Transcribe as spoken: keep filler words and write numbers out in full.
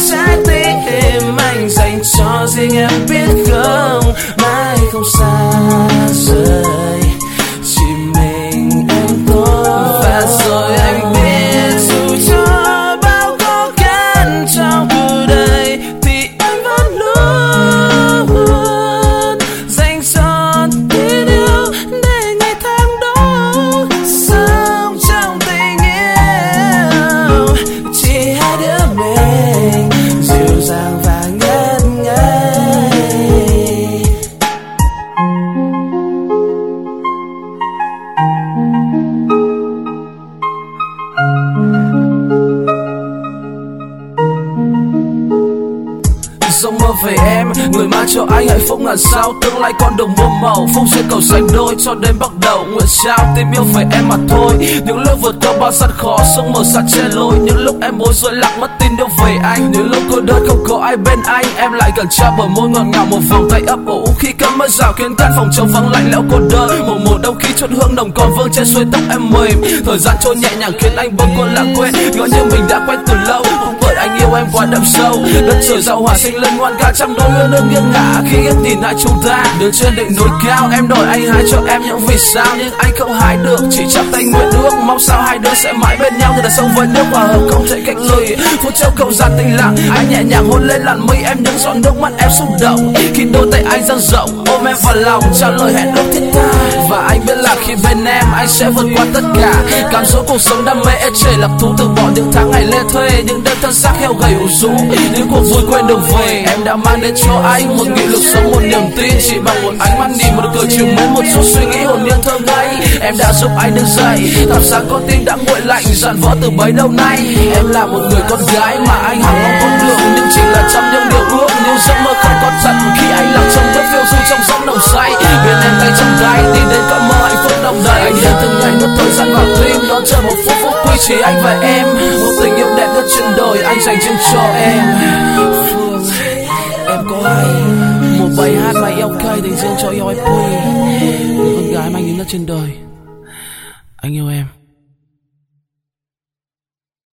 trái tim anh dành cho riêng em biết không, mãi không xa rời chỉ mình em thôi. Và rồi anh biết dù cho bao khó khăn trong cuộc đời thì anh vẫn luôn dành cho tình yêu để ngày tháng đó sống trong tình yêu. Chỉ hai đứa mình dịu dàng và ngất ngây. Giấc mơ về em, người mang cho anh hạnh phúc ngàn sao, tương lai con đường muôn màu, phúc duyên cầu sánh đôi cho đến bắt đầu. Nguyện trao tình yêu về em mà thôi, những lúc vượt qua bao gian khó, sông mở sạt che lối, những lúc em bối rối lạc mất tin yêu về anh, những lúc cô đơn không có ai bên anh, em lại gần trao bờ môi ngọt ngào một vòng tay ấp ủ. Khi cơn mưa rào khiến căn phòng trống vắng lạnh lẽo cô đơn, một mùa đông khi chốt hương nồng còn vương trên suối tóc em mềm, thời gian trôi nhẹ nhàng khiến anh bâng quên lãng quên, ngỡ như mình đã quen từ lâu, không bởi anh yêu em quá đậm sâu. Đất trời giao hòa sinh lên ngoan ca trăm đôi uyên ương nghiêng ngả khi em nhìn lại chúng ta đứng trên đỉnh núi cao. Em đòi anh hái cho em những vì sao nhưng anh không hái được, chỉ chắp tay nguyện ước mong sao hai đứa sẽ mãi bên nhau. Người đàn sông với nước hòa hợp không thể cách ly, phút châu không gian tĩnh lặng anh nhẹ nhàng hôn lên làn mây, em những giọt nước mắt em xúc động khi đôi tay anh dang rộng ôm em vào lòng trao lời hẹn ước thiết tha. Và anh biết là khi bên em anh sẽ vượt qua tất cả, cảm dỗ cuộc sống đam mê ê chề lạc thú, từ bỏ những tháng ngày lê thuê, những đêm thân xác heo gầy ủ rũ, những cuộc vui quên đường về. Em đã mang đến cho anh một nghị lực sống, một niềm tin, chỉ bằng một ánh mắt nhìn, một cử chỉ mến, một chút suy nghĩ hồn nhiên thơ ngây. Em đã giúp anh đứng dậy, thắp sáng con tim đã nguội lạnh dạn vỡ từ bấy lâu nay. Em là một người con gái mà anh hằng mong con đường, nhưng chỉ là trong những điều ước, những giấc mơ không có thật khi anh lặng trong bước phiêu du trong gió nồng say. Bên em tay trong tay đi đến cơn mơ hạnh phúc đồng đầy, anh đem từng ngày nuốt thời gian vào tim đón chờ một phút phút quy chỉ anh và em, một tình yêu đẹp nhất trên đời anh dành riêng cho em. Phương, em có hay một bài hát mà yêu cây dành riêng cho yêu em Quy, người con gái mà anh yêu nhất trên đời. Anh yêu em.